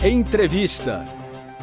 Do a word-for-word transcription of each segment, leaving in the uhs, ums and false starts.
Entrevista.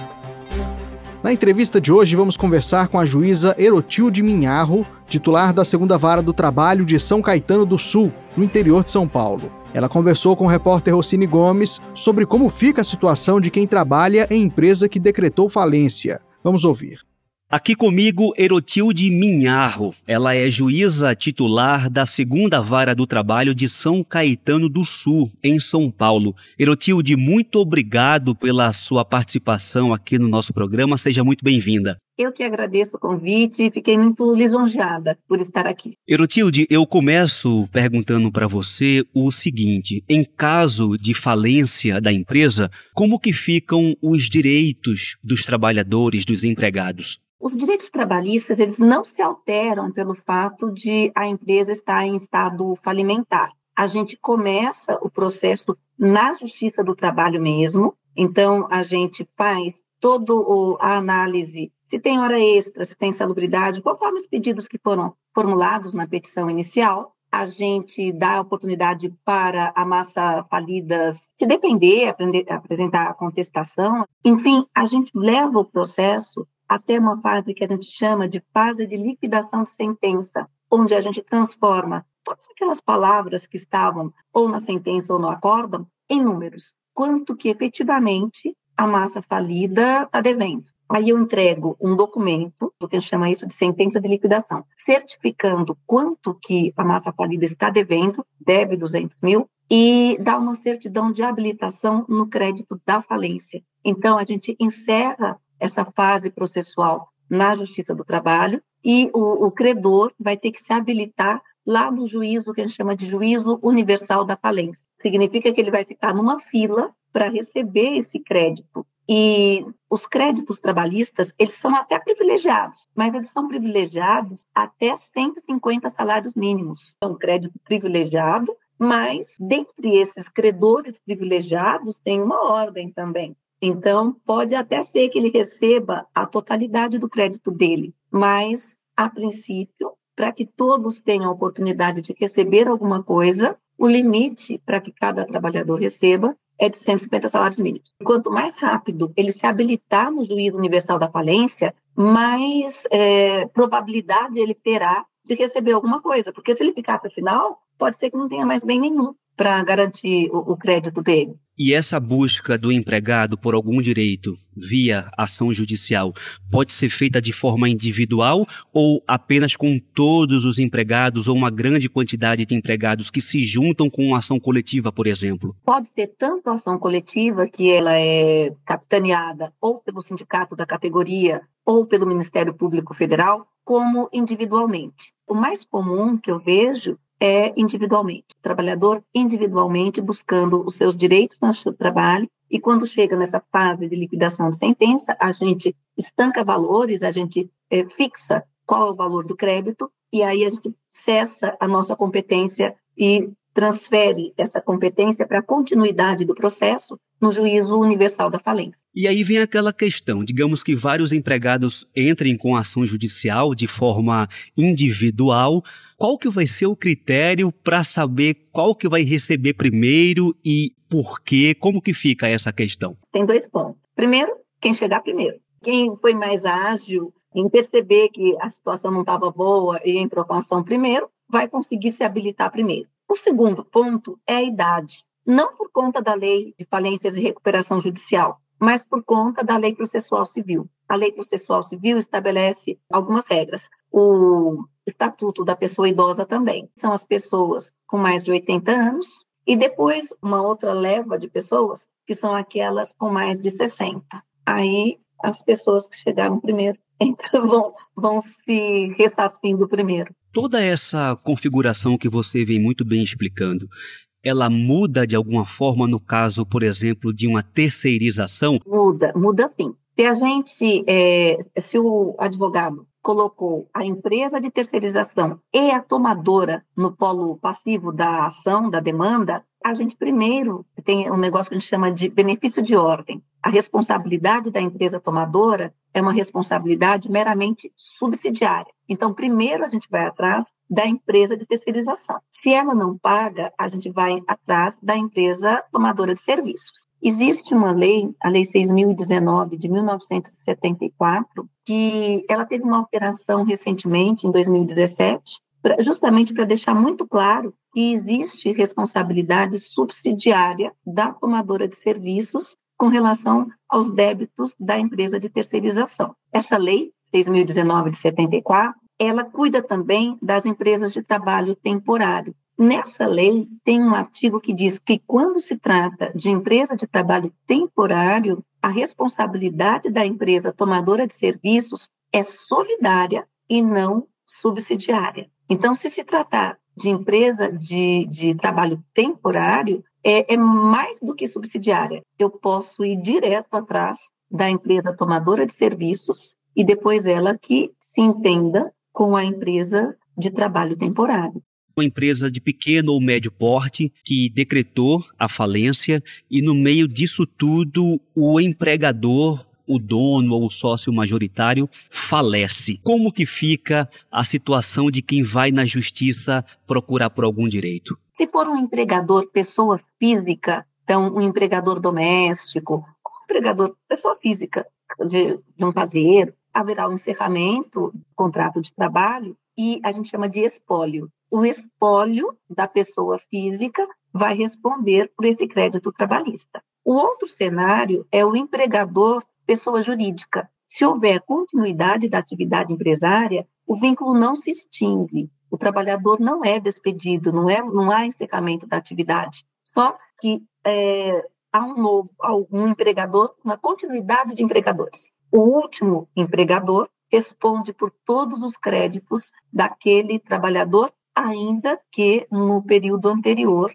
Na entrevista de hoje, vamos conversar com a juíza Erotilde Minharro, titular da Segunda Vara do Trabalho de São Caetano do Sul, no interior de São Paulo. Ela conversou com o repórter Rossini Gomes sobre como fica a situação de quem trabalha em empresa que decretou falência. Vamos ouvir. Aqui comigo, Erotilde Minharro. Ela é juíza titular da Segunda Vara do Trabalho de São Caetano do Sul, em São Paulo. Erotilde, muito obrigado pela sua participação aqui no nosso programa. Seja muito bem-vinda. Eu que agradeço o convite e fiquei muito lisonjeada por estar aqui. Erotilde, eu começo perguntando para você o seguinte: em caso de falência da empresa, como que ficam os direitos dos trabalhadores, dos empregados? Os direitos trabalhistas, eles não se alteram pelo fato de a empresa estar em estado falimentar. A gente começa o processo na Justiça do Trabalho mesmo, então a gente faz toda a análise, se tem hora extra, se tem salubridade, conforme os pedidos que foram formulados na petição inicial. A gente dá a oportunidade para a massa falida se defender, aprender, apresentar a contestação. Enfim, a gente leva o processo até uma fase que a gente chama de fase de liquidação de sentença, onde a gente transforma todas aquelas palavras que estavam ou na sentença ou no acórdão em números. Quanto que efetivamente a massa falida está devendo. Aí eu entrego um documento, que a gente chama isso de sentença de liquidação, certificando quanto que a massa falida está devendo, deve duzentos mil, e dá uma certidão de habilitação no crédito da falência. Então, a gente encerra essa fase processual na Justiça do Trabalho e o, o credor vai ter que se habilitar lá no juízo que a gente chama de juízo universal da falência. Significa que ele vai ficar numa fila para receber esse crédito. E os créditos trabalhistas, eles são até privilegiados, mas eles são privilegiados até cento e cinquenta salários mínimos. É um crédito privilegiado, mas dentre esses credores privilegiados tem uma ordem também. Então, pode até ser que ele receba a totalidade do crédito dele, mas, a princípio, para que todos tenham a oportunidade de receber alguma coisa, o limite para que cada trabalhador receba é de cento e cinquenta salários mínimos. Quanto mais rápido ele se habilitar no juízo universal da falência, mais é, probabilidade ele terá de receber alguma coisa, porque se ele ficar para o final, pode ser que não tenha mais bem nenhum para garantir o, o crédito dele. E essa busca do empregado por algum direito via ação judicial pode ser feita de forma individual ou apenas com todos os empregados ou uma grande quantidade de empregados que se juntam com uma ação coletiva, por exemplo? Pode ser tanto a ação coletiva, que ela é capitaneada ou pelo sindicato da categoria ou pelo Ministério Público Federal, como individualmente. O mais comum que eu vejo é individualmente, o trabalhador individualmente buscando os seus direitos no seu trabalho, e quando chega nessa fase de liquidação de sentença, a gente estanca valores, a gente é, fixa qual é o valor do crédito, e aí a gente cessa a nossa competência e transfere essa competência para a continuidade do processo no juízo universal da falência. E aí vem aquela questão, digamos que vários empregados entrem com ação judicial de forma individual, qual que vai ser o critério para saber qual que vai receber primeiro e por quê? Como que fica essa questão? Tem dois pontos. Primeiro, quem chegar primeiro. Quem foi mais ágil em perceber que a situação não estava boa e entrou com a ação primeiro, vai conseguir se habilitar primeiro. O segundo ponto é a idade. Não por conta da lei de falências e recuperação judicial, mas por conta da lei processual civil. A lei processual civil estabelece algumas regras. O estatuto da pessoa idosa também. São as pessoas com mais de oitenta anos e depois uma outra leva de pessoas que são aquelas com mais de sessenta. Aí as pessoas que chegaram primeiro então vão, vão se ressarcindo primeiro. Toda essa configuração que você vem muito bem explicando, ela muda de alguma forma no caso, por exemplo, de uma terceirização? Muda, muda sim. Se a gente, é, se o advogado colocou a empresa de terceirização e a tomadora no polo passivo da ação, da demanda, A gente primeiro tem um negócio que a gente chama de benefício de ordem. A responsabilidade da empresa tomadora é uma responsabilidade meramente subsidiária. Então, primeiro a gente vai atrás da empresa de terceirização. Se ela não paga, a gente vai atrás da empresa tomadora de serviços. Existe uma lei, a Lei seis mil e dezenove, de mil novecentos e setenta e quatro, que ela teve uma alteração recentemente, em dois mil e dezessete, justamente para deixar muito claro que existe responsabilidade subsidiária da tomadora de serviços com relação aos débitos da empresa de terceirização. Essa lei, seis mil e dezenove de setenta e quatro, ela cuida também das empresas de trabalho temporário. Nessa lei, tem um artigo que diz que quando se trata de empresa de trabalho temporário, a responsabilidade da empresa tomadora de serviços é solidária e não subsidiária. Então, se se tratar de empresa de, de trabalho temporário, é, é mais do que subsidiária. Eu posso ir direto atrás da empresa tomadora de serviços e depois ela que se entenda com a empresa de trabalho temporário. Uma empresa de pequeno ou médio porte que decretou a falência e, no meio disso tudo, o empregador, o dono ou o sócio majoritário falece. Como que fica a situação de quem vai na justiça procurar por algum direito? Se for um empregador, pessoa física, então um empregador doméstico, um empregador, pessoa física de, de um caseiro, haverá um encerramento do contrato de trabalho e a gente chama de espólio. O espólio da pessoa física vai responder por esse crédito trabalhista. O outro cenário é o empregador, pessoa jurídica. Se houver continuidade da atividade empresária, o vínculo não se extingue. O trabalhador não é despedido, não, é, não há encerramento da atividade. Só que é, há um novo, um empregador, uma continuidade de empregadores. O último empregador responde por todos os créditos daquele trabalhador, ainda que no período anterior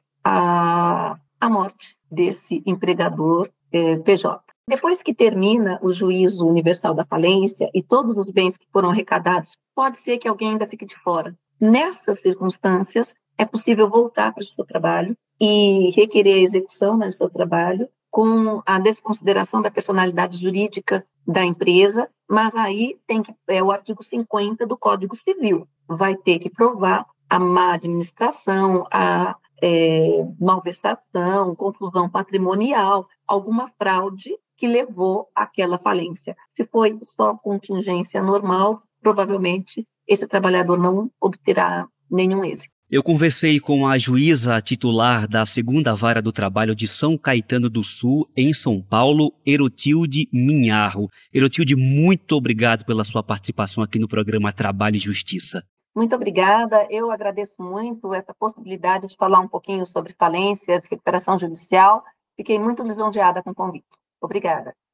à, à morte desse empregador eh, P J. Depois que termina o juízo universal da falência e todos os bens que foram arrecadados, pode ser que alguém ainda fique de fora. Nessas circunstâncias, é possível voltar para o seu trabalho e requerer a execução, né, do seu trabalho com a desconsideração da personalidade jurídica da empresa, mas aí tem que, é o artigo cinquenta do Código Civil, vai ter que provar a má administração, a é, malversação, confusão patrimonial, alguma fraude que levou àquela falência. Se foi só contingência normal, provavelmente esse trabalhador não obterá nenhum êxito. Eu conversei com a juíza titular da segunda Vara do Trabalho de São Caetano do Sul, em São Paulo, Erotilde Minharro. Erotilde, muito obrigado pela sua participação aqui no programa Trabalho e Justiça. Muito obrigada. Eu agradeço muito essa possibilidade de falar um pouquinho sobre falências, recuperação judicial. Fiquei muito lisonjeada com o convite. Obrigada.